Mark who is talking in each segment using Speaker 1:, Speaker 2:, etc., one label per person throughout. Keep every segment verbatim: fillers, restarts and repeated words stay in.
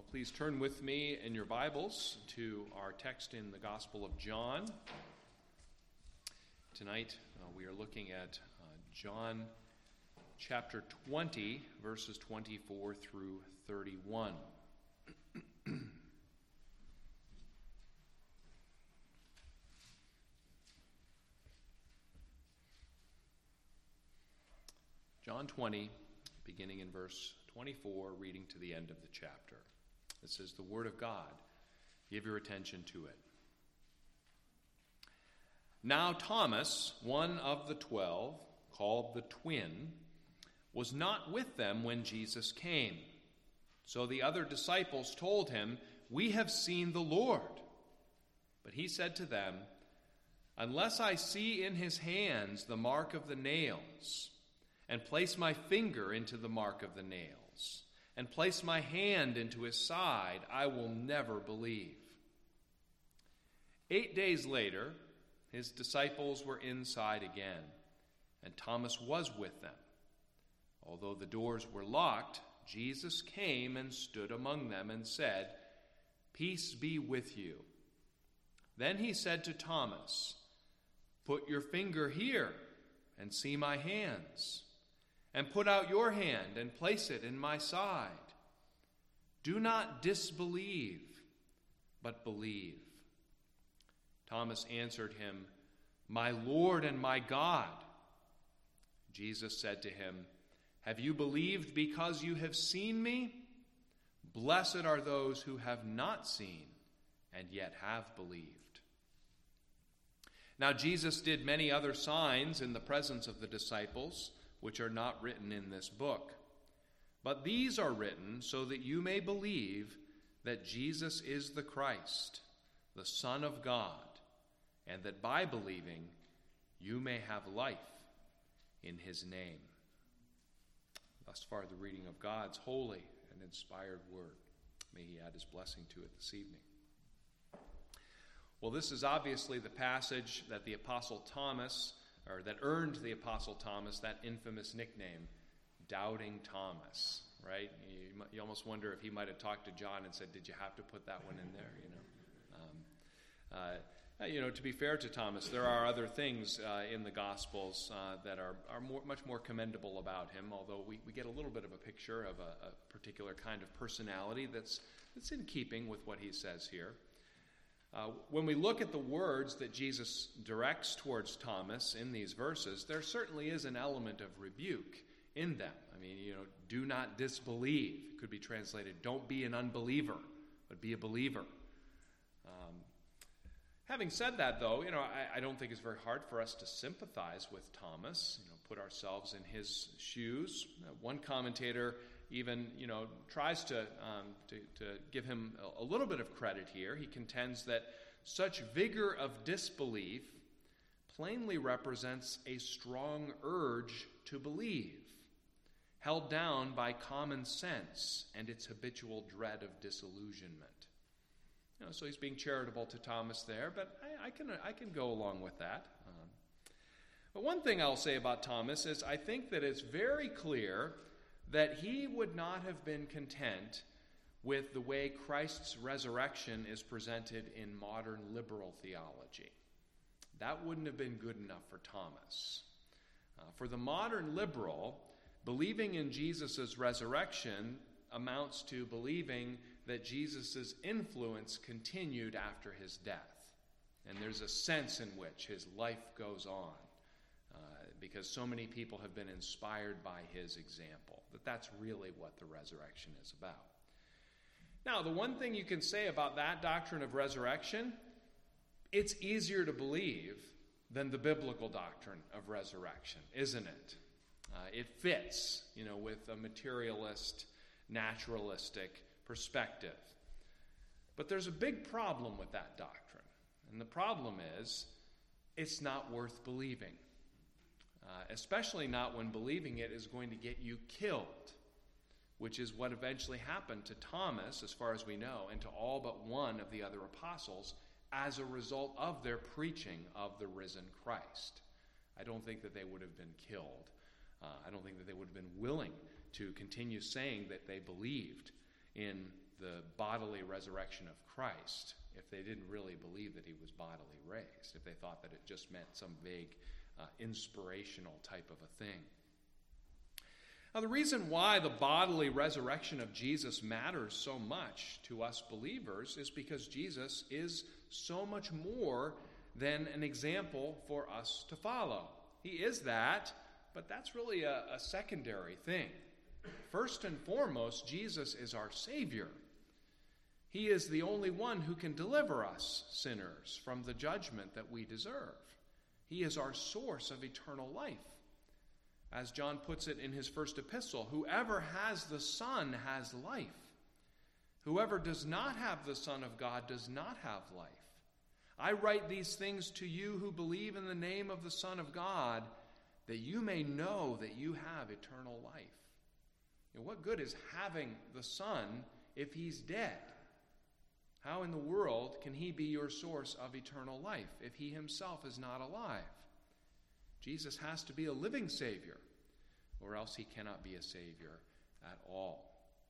Speaker 1: Please turn with me in your Bibles to our text in the Gospel of John. Tonight uh, we are looking at uh, John chapter twenty, verses twenty-four through thirty-one. John twenty, beginning in verse twenty-four, reading to the end of the chapter. This is the Word of God. Give your attention to it. Now Thomas, one of the twelve, called the twin, was not with them when Jesus came. So the other disciples told him, "We have seen the Lord." But he said to them, "Unless I see in his hands the mark of the nails, and place my finger into the mark of the nails, and place my hand into his side, I will never believe." Eight days later, his disciples were inside again, and Thomas was with them. Although the doors were locked, Jesus came and stood among them and said, "Peace be with you." Then he said to Thomas, "Put your finger here and see my hands. And put out your hand and place it in my side. Do not disbelieve, but believe." Thomas answered him, "My Lord and my God." Jesus said to him, "Have you believed because you have seen me? Blessed are those who have not seen and yet have believed." Now Jesus did many other signs in the presence of the disciples, which are not written in this book. But these are written so that you may believe that Jesus is the Christ, the Son of God, and that by believing you may have life in his name. Thus far, the reading of God's holy and inspired word. May he add his blessing to it this evening. Well, this is obviously the passage that the Apostle Thomas or that earned the Apostle Thomas that infamous nickname, Doubting Thomas, right? You, you almost wonder if he might have talked to John and said, "Did you have to put that one in there?" You know, um, uh, you know. To be fair to Thomas, there are other things uh, in the Gospels uh, that are are more, much more commendable about him. Although we, we get a little bit of a picture of a, a particular kind of personality that's that's in keeping with what he says here. Uh, when we look at the words that Jesus directs towards Thomas in these verses, there certainly is an element of rebuke in them. I mean, you know, do not disbelieve. It could be translated, don't be an unbeliever, but be a believer. Um, having said that, though, you know, I, I don't think it's very hard for us to sympathize with Thomas, you know, put ourselves in his shoes. Uh, one commentator even, you know, tries to, um, to, to give him a, a little bit of credit here. He contends that such vigor of disbelief plainly represents a strong urge to believe, held down by common sense and its habitual dread of disillusionment. You know, so he's being charitable to Thomas there, but I, I can I can go along with that. Um, but one thing I'll say about Thomas is I think that it's very clear that he would not have been content with the way Christ's resurrection is presented in modern liberal theology. That wouldn't have been good enough for Thomas. Uh, for the modern liberal, believing in Jesus' resurrection amounts to believing that Jesus' influence continued after his death. And there's a sense in which his life goes on. Because so many people have been inspired by his example, that that's really what the resurrection is about. Now, the one thing you can say about that doctrine of resurrection, it's easier to believe than the biblical doctrine of resurrection, isn't it? Uh, it fits, you know, with a materialist, naturalistic perspective. But there's a big problem with that doctrine, and the problem is it's not worth believing. Uh, especially not when believing it is going to get you killed, which is what eventually happened to Thomas, as far as we know, and to all but one of the other apostles as a result of their preaching of the risen Christ. I don't think that they would have been killed. Uh, I don't think that they would have been willing to continue saying that they believed in the bodily resurrection of Christ if they didn't really believe that he was bodily raised, if they thought that it just meant some vague uh, inspirational type of a thing. Now, the reason why the bodily resurrection of Jesus matters so much to us believers is because Jesus is so much more than an example for us to follow. He is that, but that's really a, a secondary thing. First and foremost, Jesus is our Savior. He is the only one who can deliver us, sinners, from the judgment that we deserve. He is our source of eternal life. As John puts it in his first epistle, whoever has the Son has life. Whoever does not have the Son of God does not have life. I write these things to you who believe in the name of the Son of God, that you may know that you have eternal life. And what good is having the Son if he's dead? How in the world can he be your source of eternal life if he himself is not alive? Jesus has to be a living Savior, or else he cannot be a Savior at all.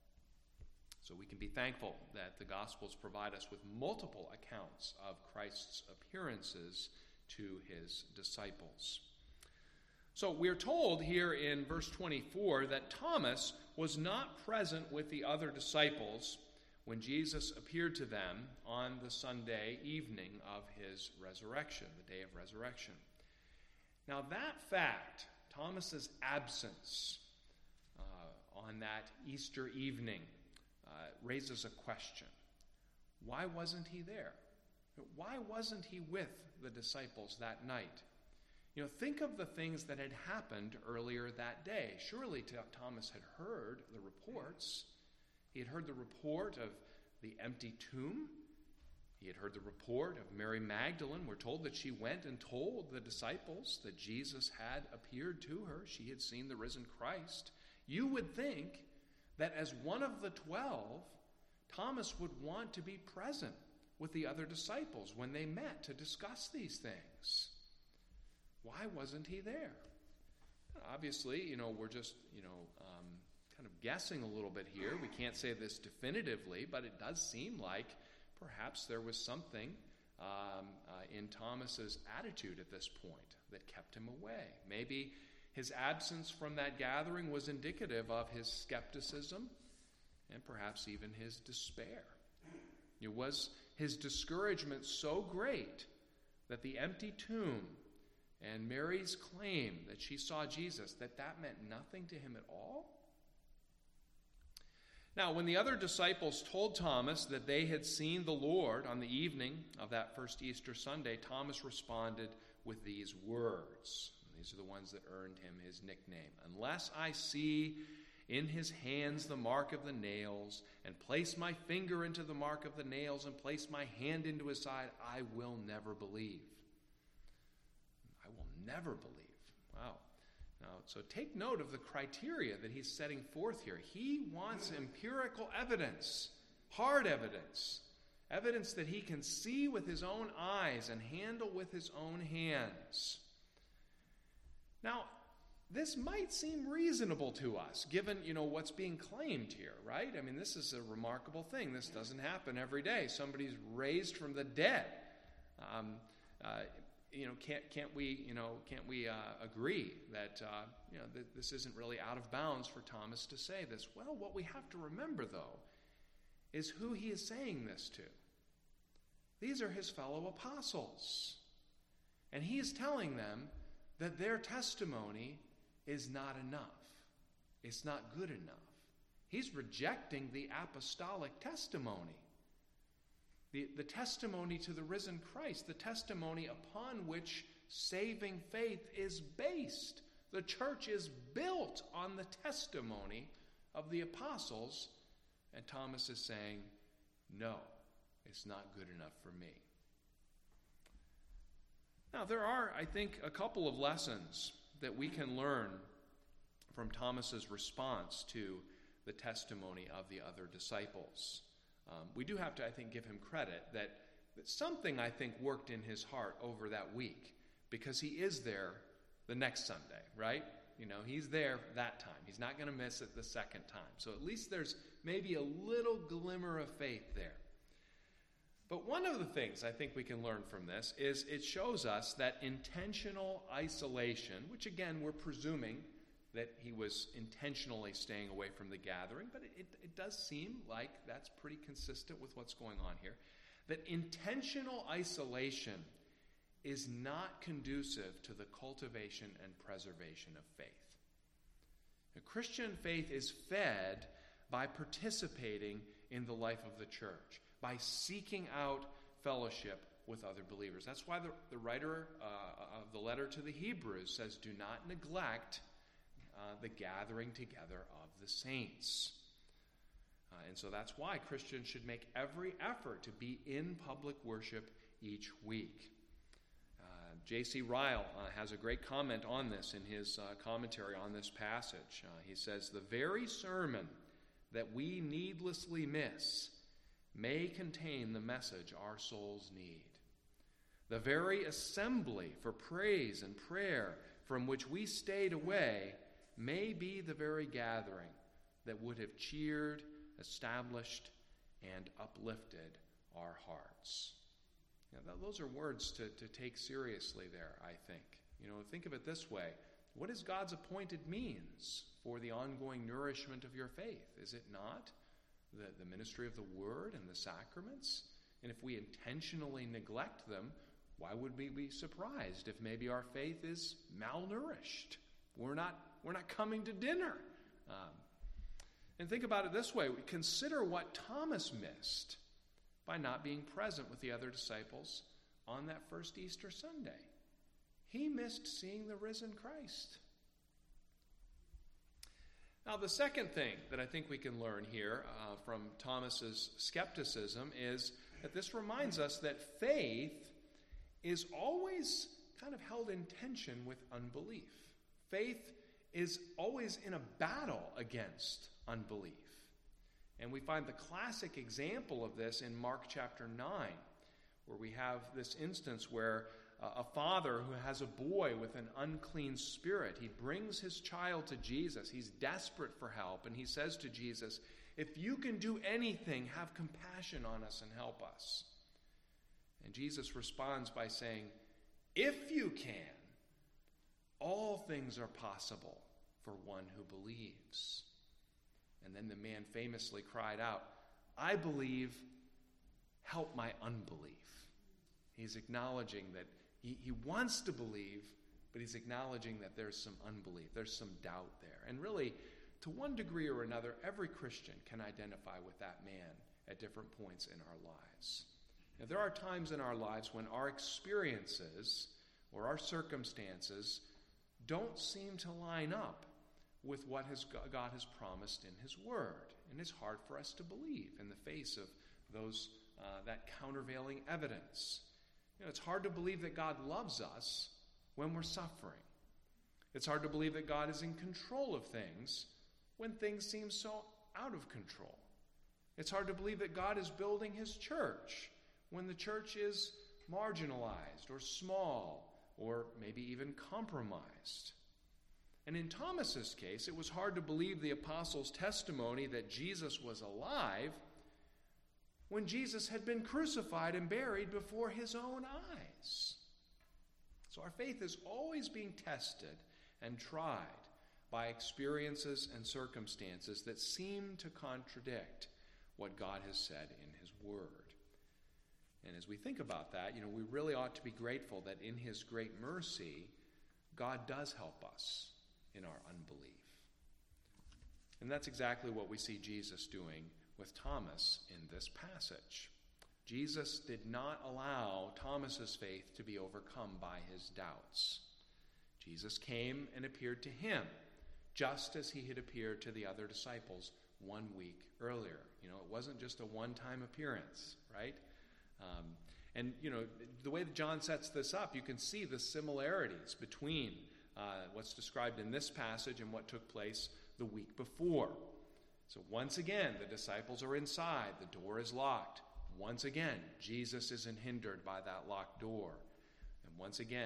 Speaker 1: So we can be thankful that the Gospels provide us with multiple accounts of Christ's appearances to his disciples. So we're told here in verse twenty-four that Thomas was not present with the other disciples when Jesus appeared to them on the Sunday evening of his resurrection, the day of resurrection. Now that fact, Thomas's absence uh, on that Easter evening, uh, raises a question. Why wasn't he there? Why wasn't he with the disciples that night? You know, think of the things that had happened earlier that day. Surely Thomas had heard the reports. He had heard the report of the empty tomb. He had heard the report of Mary Magdalene. We're told that she went and told the disciples that Jesus had appeared to her. She had seen the risen Christ. You would think that as one of the twelve, Thomas would want to be present with the other disciples when they met to discuss these things. Why wasn't he there? Obviously, you know, we're just, you know, um, kind of guessing a little bit here. We can't say this definitively, but it does seem like perhaps there was something um, uh, in Thomas's attitude at this point that kept him away. Maybe his absence from that gathering was indicative of his skepticism and perhaps even his despair. It was his discouragement so great that the empty tomb and Mary's claim that she saw Jesus, that that meant nothing to him at all? Now, when the other disciples told Thomas that they had seen the Lord on the evening of that first Easter Sunday, Thomas responded with these words. These are the ones that earned him his nickname. Unless I see in his hands the mark of the nails, and place my finger into the mark of the nails, and place my hand into his side, I will never believe. I will never believe. Wow. Now, so take note of the criteria that he's setting forth here. He wants empirical evidence, hard evidence, evidence that he can see with his own eyes and handle with his own hands. Now, this might seem reasonable to us, given, you know, what's being claimed here, right? I mean, this is a remarkable thing. This doesn't happen every day. Somebody's raised from the dead. Um, uh, you know, can't can't we, you know, can't we uh, agree that, uh, you know, that this isn't really out of bounds for Thomas to say this? Well, what we have to remember, though, is who he is saying this to. These are his fellow apostles. And he is telling them that their testimony is not enough. It's not good enough. He's rejecting the apostolic testimony. The, the testimony to the risen Christ, the testimony upon which saving faith is based. The church is built on the testimony of the apostles, and Thomas is saying, no, it's not good enough for me. Now, there are, I think, a couple of lessons that we can learn from Thomas's response to the testimony of the other disciples. Um, we do have to, I think, give him credit that, that something, I think, worked in his heart over that week, because he is there the next Sunday, right? You know, he's there that time. He's not going to miss it the second time. So at least there's maybe a little glimmer of faith there. But one of the things I think we can learn from this is it shows us that intentional isolation, which again we're presuming that he was intentionally staying away from the gathering, but it, it, it does seem like that's pretty consistent with what's going on here, that intentional isolation is not conducive to the cultivation and preservation of faith. The Christian faith is fed by participating in the life of the church, by seeking out fellowship with other believers. That's why the, the writer uh, of the letter to the Hebrews says, do not neglect uh, the gathering together of the saints. Uh, and so that's why Christians should make every effort to be in public worship each week. Uh, J C Ryle uh, has a great comment on this in his uh, commentary on this passage. Uh, he says, the very sermon that we needlessly miss may contain the message our souls need. The very assembly for praise and prayer from which we stayed away may be the very gathering that would have cheered, established, and uplifted our hearts. Now, those are words to, to take seriously there, I think. You know, think of it this way. What is God's appointed means for the ongoing nourishment of your faith? Is it not the, the ministry of the Word and the sacraments? And if we intentionally neglect them, why would we be surprised if maybe our faith is malnourished? We're not, we're not coming to dinner. Um, and think about it this way. Consider what Thomas missed by not being present with the other disciples on that first Easter Sunday. He missed seeing the risen Christ. Now, the second thing that I think we can learn here uh, from Thomas's skepticism is that this reminds us that faith is always kind of held in tension with unbelief. Faith is always in a battle against unbelief. And we find the classic example of this in Mark chapter nine, where we have this instance where uh, a father who has a boy with an unclean spirit, he brings his child to Jesus. He's desperate for help, and he says to Jesus, if you can do anything, have compassion on us and help us. And Jesus responds by saying, if you can, all things are possible for one who believes. And then the man famously cried out, I believe, help my unbelief. He's acknowledging that he, he wants to believe, but he's acknowledging that there's some unbelief, there's some doubt there. And really, to one degree or another, every Christian can identify with that man at different points in our lives. Now, there are times in our lives when our experiences or our circumstances don't seem to line up with what has God has promised in his word. And it's hard for us to believe in the face of those uh, that countervailing evidence. You know, it's hard to believe that God loves us when we're suffering. It's hard to believe that God is in control of things when things seem so out of control. It's hard to believe that God is building his church when the church is marginalized or small or maybe even compromised. And in Thomas's case, it was hard to believe the apostles' testimony that Jesus was alive when Jesus had been crucified and buried before his own eyes. So our faith is always being tested and tried by experiences and circumstances that seem to contradict what God has said in his word. And as we think about that, you know, we really ought to be grateful that in his great mercy, God does help us in our unbelief. And that's exactly what we see Jesus doing with Thomas in this passage. Jesus did not allow Thomas's faith to be overcome by his doubts. Jesus came and appeared to him just as he had appeared to the other disciples one week earlier. You know, it wasn't just a one-time appearance, right? Um, and, you know, the way that John sets this up, you can see the similarities between uh, what's described in this passage and what took place the week before. So once again, the disciples are inside. The door is locked. Once again, Jesus isn't hindered by that locked door. And once again,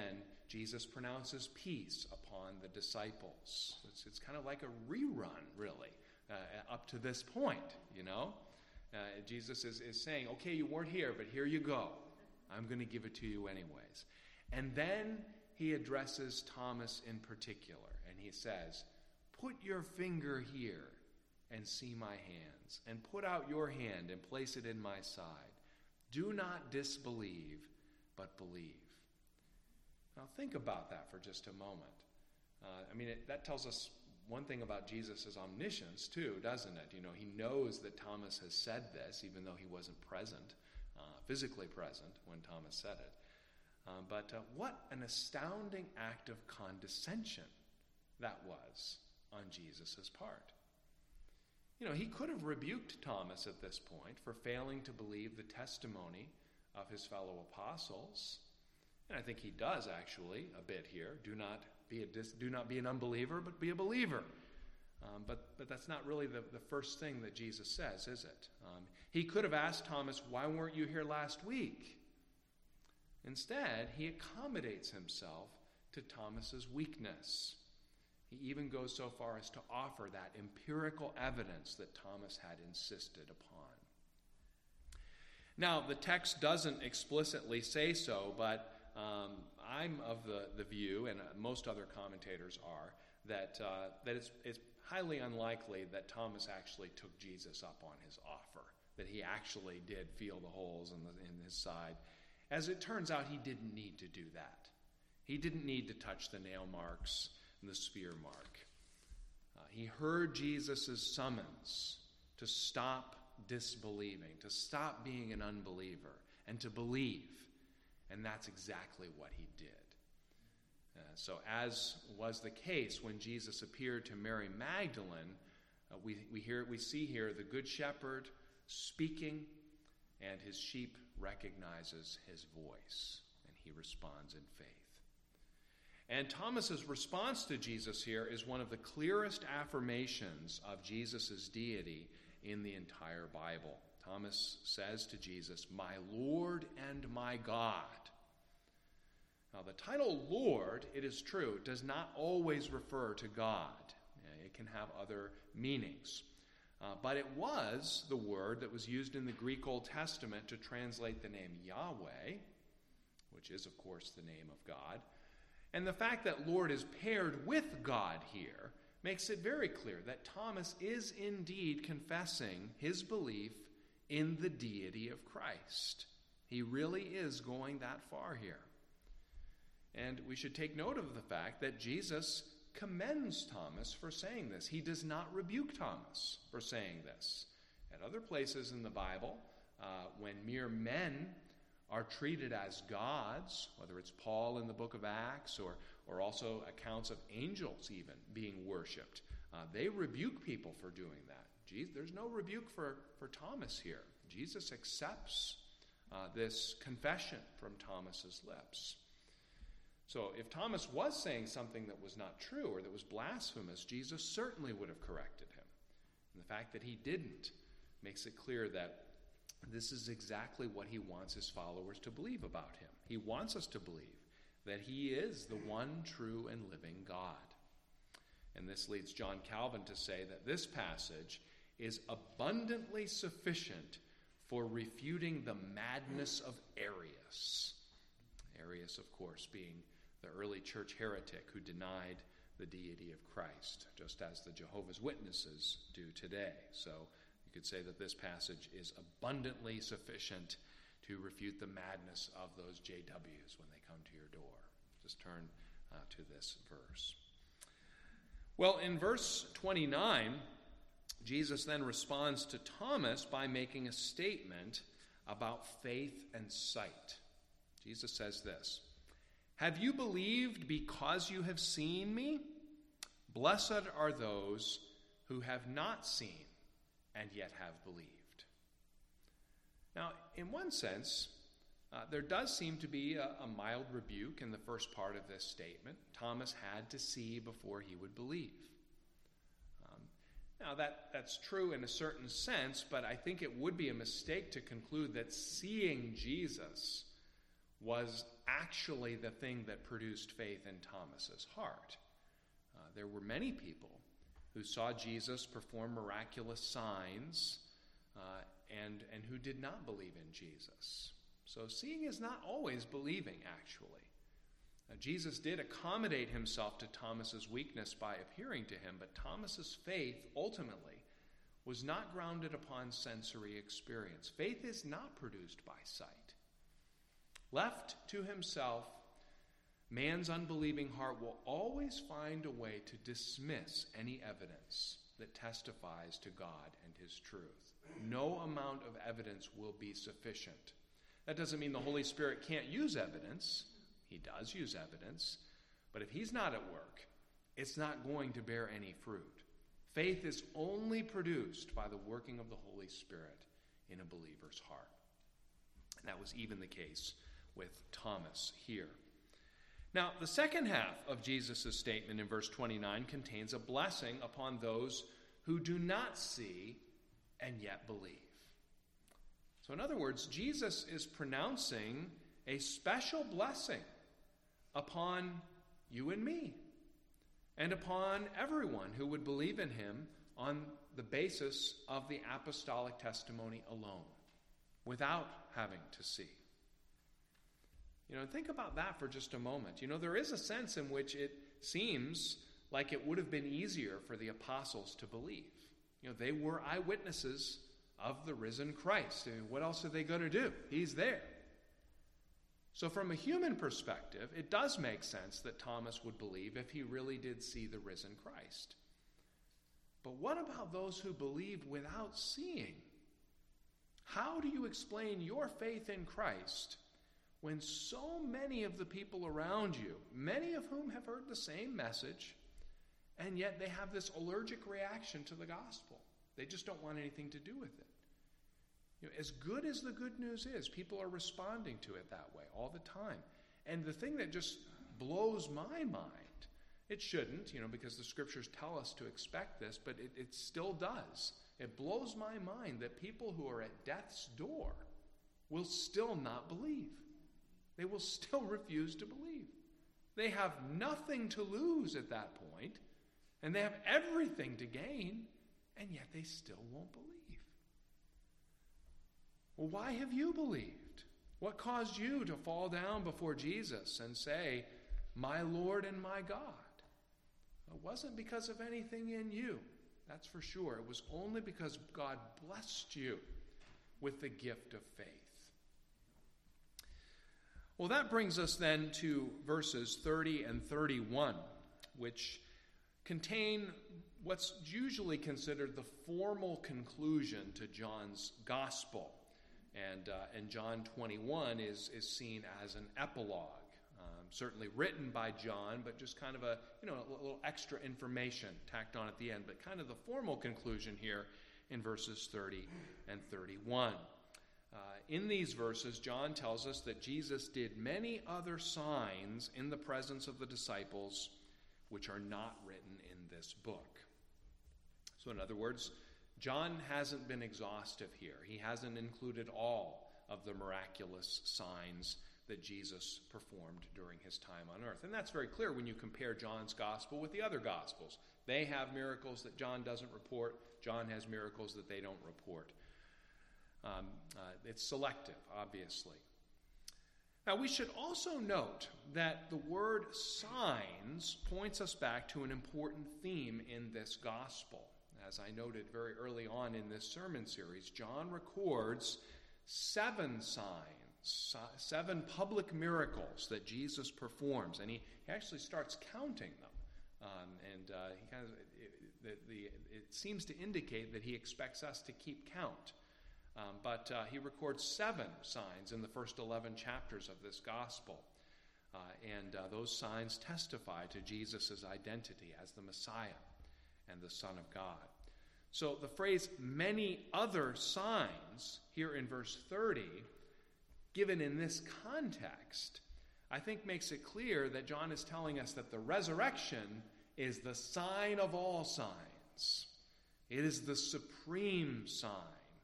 Speaker 1: Jesus pronounces peace upon the disciples. It's, it's kind of like a rerun, really, uh, up to this point, you know. Uh, Jesus is, is saying, okay, you weren't here, but here you go. I'm going to give it to you anyways. And then he addresses Thomas in particular, and he says, put your finger here and see my hands, and put out your hand and place it in my side. Do not disbelieve, but believe. Now think about that for just a moment. Uh, I mean, it, that tells us one thing about Jesus' omniscience too, doesn't it? You know, he knows that Thomas has said this, even though he wasn't present, uh, physically present when Thomas said it. Um, but uh, what an astounding act of condescension that was on Jesus' part. You know, he could have rebuked Thomas at this point for failing to believe the testimony of his fellow apostles. And I think he does actually a bit here. Do not be a dis- do not be an unbeliever, but be a believer. Um, but but that's not really the, the first thing that Jesus says, is it? Um, he could have asked Thomas, why weren't you here last week? Instead, he accommodates himself to Thomas's weakness. He even goes so far as to offer that empirical evidence that Thomas had insisted upon. Now, the text doesn't explicitly say so, but um, I'm of the, the view, and most other commentators are, that uh, that it's, it's highly unlikely that Thomas actually took Jesus up on his offer, that he actually did feel the holes in, the, in his side. As it turns out, he didn't need to do that. He didn't need to touch the nail marks and the spear mark. Uh, he heard Jesus' summons to stop disbelieving, to stop being an unbeliever, and to believe. And that's exactly what he did. Uh, so as was the case when Jesus appeared to Mary Magdalene, uh, we, we, hear, we see here the Good Shepherd speaking, and his sheep recognizes his voice, and he responds in faith. And Thomas's response to Jesus here is one of the clearest affirmations of Jesus' deity in the entire Bible. Thomas says to Jesus, "My Lord and my God." Now, the title Lord, it is true, does not always refer to God. It can have other meanings. Uh, but it was the word that was used in the Greek Old Testament to translate the name Yahweh, which is, of course, the name of God. And the fact that Lord is paired with God here makes it very clear that Thomas is indeed confessing his belief in the deity of Christ. He really is going that far here. And we should take note of the fact that Jesus commends Thomas for saying this. He does not rebuke Thomas for saying this. At other places in the Bible, uh, when mere men are treated as gods, whether it's Paul in the book of Acts or, or also accounts of angels even being worshipped, uh, they rebuke people for doing that. Jesus, there's no rebuke for, for Thomas here. Jesus accepts uh, this confession from Thomas's lips. So if Thomas was saying something that was not true or that was blasphemous, Jesus certainly would have corrected him. And the fact that he didn't makes it clear that this is exactly what he wants his followers to believe about him. He wants us to believe that he is the one true and living God. And this leads John Calvin to say that this passage is abundantly sufficient for refuting the madness of Arius. Arius, of course, being the early church heretic who denied the deity of Christ, just as the Jehovah's Witnesses do today. So you could say that this passage is abundantly sufficient to refute the madness of those J Ws when they come to your door. Just turn uh, to this verse. Well, in verse twenty-nine, Jesus then responds to Thomas by making a statement about faith and sight. Jesus says this, "Have you believed because you have seen me? Blessed are those who have not seen and yet have believed." Now, in one sense, uh, there does seem to be a, a mild rebuke in the first part of this statement. Thomas had to see before he would believe. Um, now, that, that's true in a certain sense, but I think it would be a mistake to conclude that seeing Jesus was actually the thing that produced faith in Thomas's heart. Uh, there were many people who saw Jesus perform miraculous signs uh, and, and who did not believe in Jesus. So seeing is not always believing, actually. Now, Jesus did accommodate himself to Thomas's weakness by appearing to him, but Thomas's faith ultimately was not grounded upon sensory experience. Faith is not produced by sight. Left to himself, man's unbelieving heart will always find a way to dismiss any evidence that testifies to God and his truth. No amount of evidence will be sufficient. That doesn't mean the Holy Spirit can't use evidence. He does use evidence. But if he's not at work, it's not going to bear any fruit. Faith is only produced by the working of the Holy Spirit in a believer's heart. And that was even the case with Thomas here. Now, the second half of Jesus' statement in verse twenty-nine contains a blessing upon those who do not see and yet believe. So in other words, Jesus is pronouncing a special blessing upon you and me, and upon everyone who would believe in him on the basis of the apostolic testimony alone, without having to see. You know, think about that for just a moment. You know, there is a sense in which it seems like it would have been easier for the apostles to believe. You know, they were eyewitnesses of the risen Christ. I mean, what else are they going to do? He's there. So from a human perspective, it does make sense that Thomas would believe if he really did see the risen Christ. But what about those who believe without seeing? How do you explain your faith in Christ when so many of the people around you, many of whom have heard the same message, and yet they have this allergic reaction to the gospel? They just don't want anything to do with it. You know, as good as the good news is, people are responding to it that way all the time. And the thing that just blows my mind, it shouldn't, you know, because the scriptures tell us to expect this, but it, it still does. It blows my mind that people who are at death's door will still not believe. They will still refuse to believe. They have nothing to lose at that point, and they have everything to gain, and yet they still won't believe. Well, why have you believed? What caused you to fall down before Jesus and say, "My Lord and my God"? It wasn't because of anything in you, that's for sure. It was only because God blessed you with the gift of faith. Well, that brings us then to verses thirty and thirty-one, which contain what's usually considered the formal conclusion to John's gospel. And, uh, and John twenty-one is, is seen as an epilogue, um, certainly written by John, but just kind of a, you know, a little extra information tacked on at the end, but kind of the formal conclusion here in verses thirty and thirty-one. Uh, in these verses, John tells us that Jesus did many other signs in the presence of the disciples, which are not written in this book. So in other words, John hasn't been exhaustive here. He hasn't included all of the miraculous signs that Jesus performed during his time on earth. And that's very clear when you compare John's gospel with the other gospels. They have miracles that John doesn't report. John has miracles that they don't report. Um, uh, it's selective, obviously. Now, we should also note that the word signs points us back to an important theme in this gospel. As I noted very early on in this sermon series, John records seven signs, seven public miracles that Jesus performs, and he, he actually starts counting them. Um, and uh, he kind of it, the, the, it seems to indicate that he expects us to keep count. Um, but uh, he records seven signs in the first eleven chapters of this gospel. Uh, and uh, those signs testify to Jesus' identity as the Messiah and the Son of God. So the phrase "many other signs" here in verse thirty, given in this context, I think makes it clear that John is telling us that the resurrection is the sign of all signs. It is the supreme sign.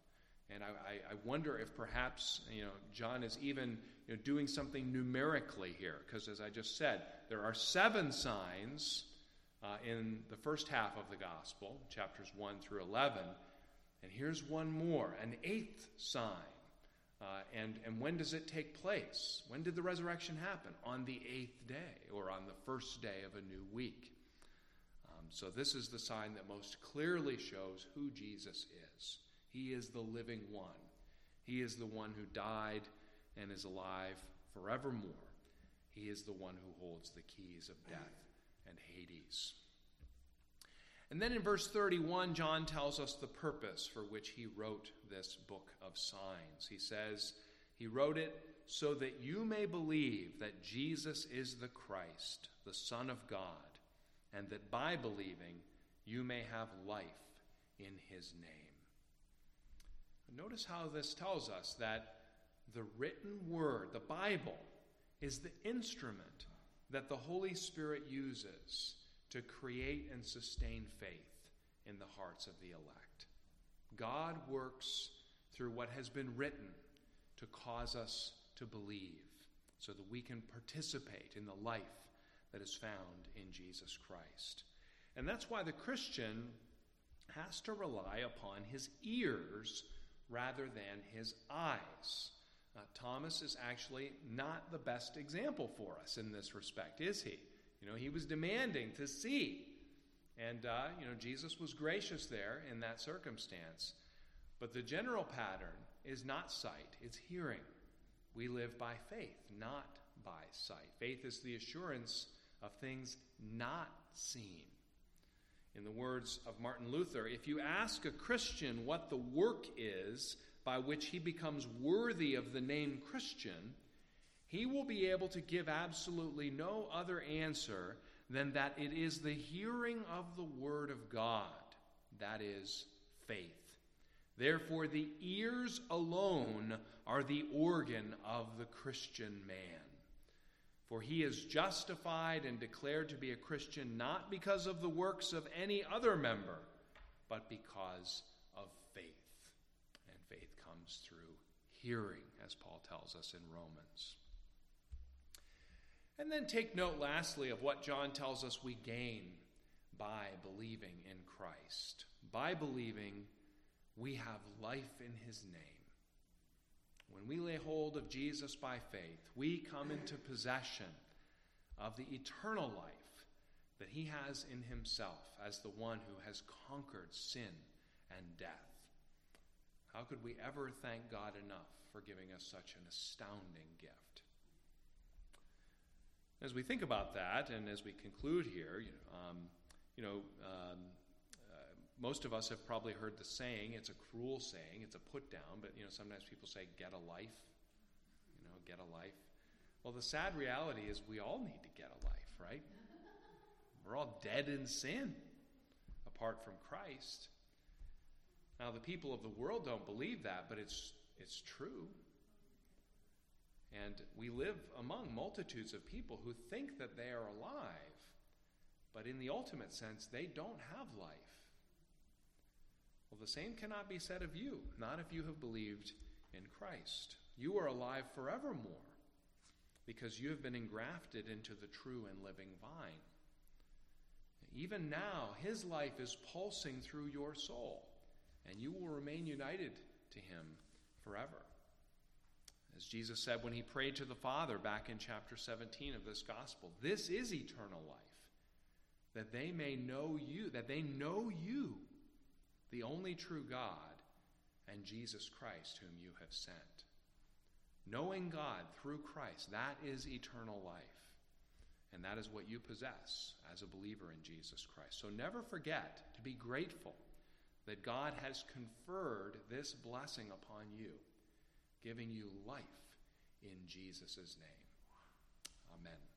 Speaker 1: And I, I, I wonder if perhaps, you know, John is even, you know, doing something numerically here, because as I just said, there are seven signs uh, in the first half of the gospel, chapters one through eleven, and here's one more, an eighth sign. Uh, and, and when does it take place? When did the resurrection happen? On the eighth day, or on the first day of a new week. Um, so this is the sign that most clearly shows who Jesus is. He is the living one. He is the one who died and is alive forevermore. He is the one who holds the keys of death and Hades. And then in verse thirty-one, John tells us the purpose for which he wrote this book of signs. He says, he wrote it so that you may believe that Jesus is the Christ, the Son of God, and that by believing you may have life in his name. Notice how this tells us that the written word, the Bible, is the instrument that the Holy Spirit uses to create and sustain faith in the hearts of the elect. God works through what has been written to cause us to believe so that we can participate in the life that is found in Jesus Christ. And that's why the Christian has to rely upon his ears rather than his eyes. Uh, Thomas is actually not the best example for us in this respect, is he? You know, he was demanding to see. And, uh, you know, Jesus was gracious there in that circumstance. But the general pattern is not sight, it's hearing. We live by faith, not by sight. Faith is the assurance of things not seen. In the words of Martin Luther, if you ask a Christian what the work is by which he becomes worthy of the name Christian, he will be able to give absolutely no other answer than that it is the hearing of the word of God, that is, faith. Therefore, the ears alone are the organ of the Christian man. For he is justified and declared to be a Christian not because of the works of any other member, but because of faith. And faith comes through hearing, as Paul tells us in Romans. And then take note, lastly, of what John tells us we gain by believing in Christ. By believing, we have life in his name. When we lay hold of Jesus by faith, we come into possession of the eternal life that he has in himself as the one who has conquered sin and death. How could we ever thank God enough for giving us such an astounding gift? As we think about that, and as we conclude here, you know, um, you know um, uh, most of us have probably heard the saying. It's a cruel saying. It's a put down, but you know, sometimes people say, "Get a life." You know, get a life. Well, the sad reality is we all need to get a life, right? We're all dead in sin apart from Christ. Now, the people of the world don't believe that, but it's it's true. And we live among multitudes of people who think that they are alive, but in the ultimate sense, they don't have life. Well, the same cannot be said of you, not if you have believed in Christ. You are alive forevermore because you have been engrafted into the true and living vine. Even now, his life is pulsing through your soul, and you will remain united to him forever. As Jesus said when he prayed to the Father back in chapter seventeen of this gospel, this is eternal life, that they may know you, that they know you, the only true God, and Jesus Christ whom you have sent. Knowing God through Christ, that is eternal life. And that is what you possess as a believer in Jesus Christ. So never forget to be grateful that God has conferred this blessing upon you, giving you life in Jesus' name. Amen.